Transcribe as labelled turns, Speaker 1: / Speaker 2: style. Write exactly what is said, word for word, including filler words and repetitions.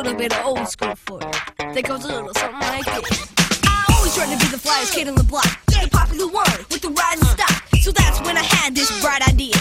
Speaker 1: little bit of old school for you. That goes a little something like this. I always tried to be the flyest kid on the block, the popular one with the rising stock. So that's when I had this bright idea